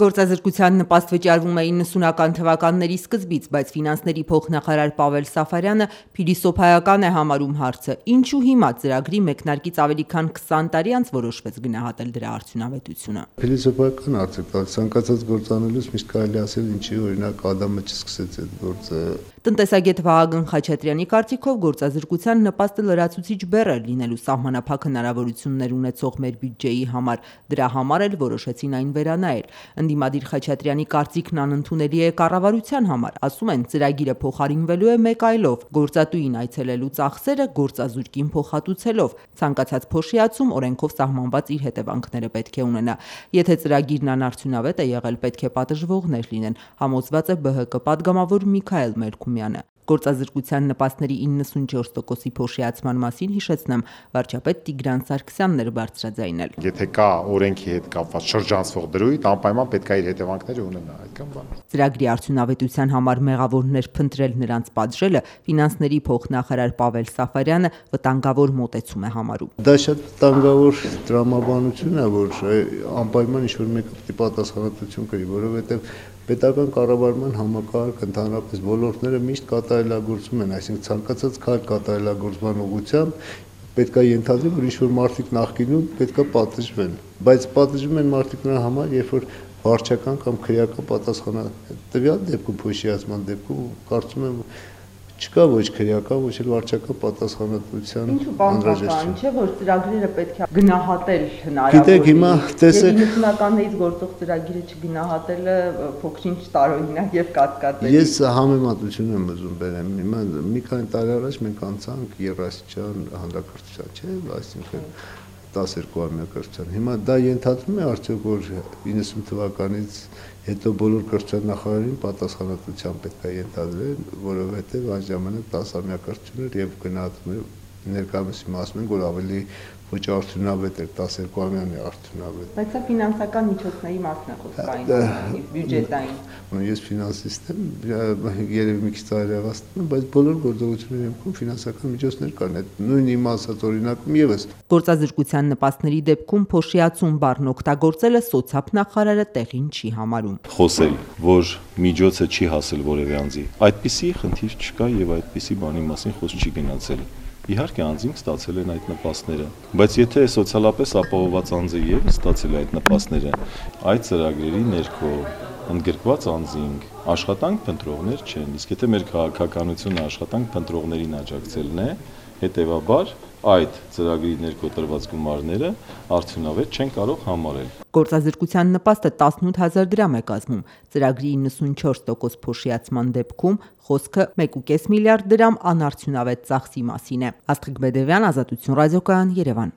Գործազրկության նպաստ վճարվում է 90-ական թվականների սկզբից, բայց ֆինանսների փոխնախարար Պավել Սաֆարյանը փիլիսոփայական է համարում հարցը, ինչու հիմա ծրագրի մեկնարկից ավելի քան 20 տարի անց որոշվեց գնահատել դրա արդյունավետությունը։ Փիլիսոփայական հարց է, ցանկացած գործ անելուց միշտ կարելի ասել ինչի օրինակ Ադամը չսկսեց այդ գործը։ Տնտեսագետ Վահագն Խաչատրյանի կարծիքով գործազրկության նպաստը լրացուցիչ բեռ էր լինելու սահմանափակ հնարավորություններ ունեցող մեր բյուջեի համար, դրա համար էլ որոշեցին այն վերանայել։ Ընդդիմադիր Խաչատրյանի կարծիքն անընդունելի է կառավարության համար, ասում են ծրագիրը փոխարինվելու է մեկ այլով, գործատուին այցելելու ծախսերը գործազուրկին փոխհատուցելով, ցանկացած փոշիացում օրենքով սահմանված իր հետևանքները պետք է ունենա։ Եթե ծրագիրն անարդյունավետ է եղել, պետք է պատժվողներ լինեն, համոզված է ԲՀԿ պատգամավոր Միքայել Մերքումյանը։ Գործազրկության նպաստների 94%-ի փոշիացման մասին հիշեցնեմ, վարչապետ Տիգրան Սարգսյանն էր բարձրաձայնել։ Եթե կա օրենքի հետ կապված շրջանցվող դրույթ, անպայման պետք է իր հետևանքները ունենա, այդքան բան։ Ծրագրի արդյունավետության համար մեղավորներ փնտրել նրանց պատժելը ֆինանսների փոխնախարար Պավել Սաֆարյանը վտանգավոր մոտեցում է համարում։ Դա շատ վտանգավոր տրամաբանություն է, որ անպայման ինչ-որ մեկը պետք է պատասխանատվություն կրի, որովհետև պետական կառավարման համակարգ ընդհանրապես ոլորտները միշտ կատարելագործում են, այսինքն ցանկացած քայլ կատարելագործման ուղղությամբ պետք է ենթադրի, որ ինչ-որ մարդիկ նախկինում պետք է պատժվեն, բայց պատժվում են մարդիկ նրա համար, երբ որ վարչական կամ քրեական պատասխանը տվյալ դեպքում փոշիացման դեպքում կարծում եմ չկա ոչ քրեական, ոչ էլ վարչական պատասխանատվության անհրաժեշտություն։ Չէ՞ որ ծրագրերը պետք է գնահատել հնարավոր։ Գիտեք, հիմա տեսեք 90-ականներից գործող ծրագիրը չգնահատելը փոքրինչ տարօրինակ եւ կասկածելի։ Ես համեմատություն եմ ուզում բերեմ։ Հիմա մի քանի տարի առաջ մենք անցանք Երասիչյան հանրակրթության, չէ՞, այսինքն 12-ամյա կրթության։ Հիմա դա ենթադրում է արդյոք, որ 90 թվականից հետո բոլոր կրթության նախարարին պատասխանատվության պետք է ենթադրել, որովհետև այն ժամանակ 10-ամյա կրթություն էր եւ գնահատում էր ներկայումս ասում են, որ ավելի ոչ արդյունավետ էր, 12-ամյանը արդյունավետ։ Բայց սա ֆինանսական միջոցների մասն է խոսքային, բյուջետային։ Ես ֆինանսիստ եմ, երևի մի քիչ տարեվաստում եմ, բայց բոլոր գործողությունների հիմքում ֆինանսական միջոցներ կան, այդ նույն իմ ասած օրինակում եւս։ Գործազրկության նպաստների դեպքում փոշիացում բառն օգտագործելը սոցիալնախարարը տեղին չի համարում։ Խոսել, որ միջոցը չի հասել որևէ անձի, այդպիսի խնդիր չկա եւ այդպիսի բանի մասին խոսք չի գնացել։ Իհարկե անձինք ստացել են այդ նպաստները, բայց եթե սոցիալապես ապահովված անձը եւս ստացել է այդ նպաստները, այդ ծրագրերի ներքո ընդգրկված անձինք աշխատանք փնտրողներ չեն, իսկ եթե մեր քաղաքականությունը աշխատանք փնտրողներին աջակցելն է, հետեւաբար այդ ծրագրի ներքո տրված գումարները արդյունավետ չեն կարող համարել։ Գործազրկության նպաստը 18000 դրամ է կազմում։ Ծրագրի 94% փոշիացման դեպքում խոսքը 1.5 միլիարդ դրամ անարդյունավետ ծախսի մասին է։ Աստղիկ Բեդևյան, Ազատություն ռադիոկայան, Երևան։